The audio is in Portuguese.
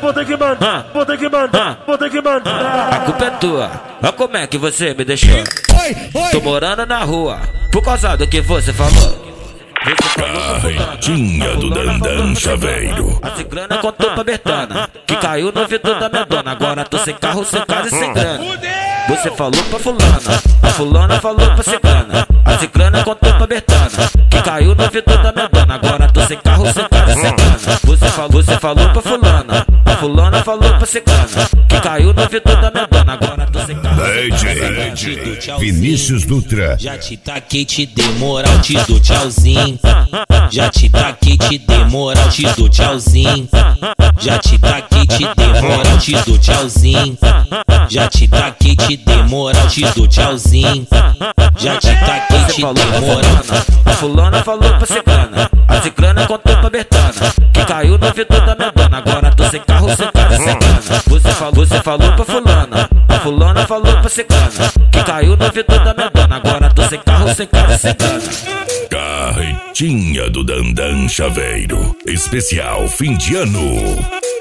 vou ter que mandar, vou ter que mandar, vou ter que mandar. A culpa é tua, olha como é que você me deixou. Tô morando na rua, por causa do que você falou. Carretinha do Dandan Chaveiro. A ciclana contou pra Bertana que caiu no vidro da minha dona. Agora tô sem carro, sem casa e sem grana. Você falou pra fulana, a fulana falou pra ciclana. A ciclana contou pra Bertana que caiu no vidro da minha dona. Agora tô sem carro, sem casa e sem grana. Você falou pra fulana, a fulana falou pra ciclana que caiu no vidro da minha dona. Agora tô sem carro, DJ Vinícius Dutra. Já te taquei, te dei moral, te dou tchauzinho. Já te taquei, te dei moral, te dou tchauzinho. Já te taquei, te dei moral, te dou tchauzinho. Já te taquei, te dei moral, te dou tchauzinho. Já te taquei, te dei moral. A fulana falou pra ciclana, a ciclana contou pra Bertana que caiu no vidro da minha dona. Agora tô sem carro, sem casa e sem grana. Você falou pra fulana, a fulana falou pra ciclana que caiu no vidro da minha dona. Agora tô sem carro, sem casa e sem grana. Carretinha do Dandan Chaveiro. Especial fim de ano.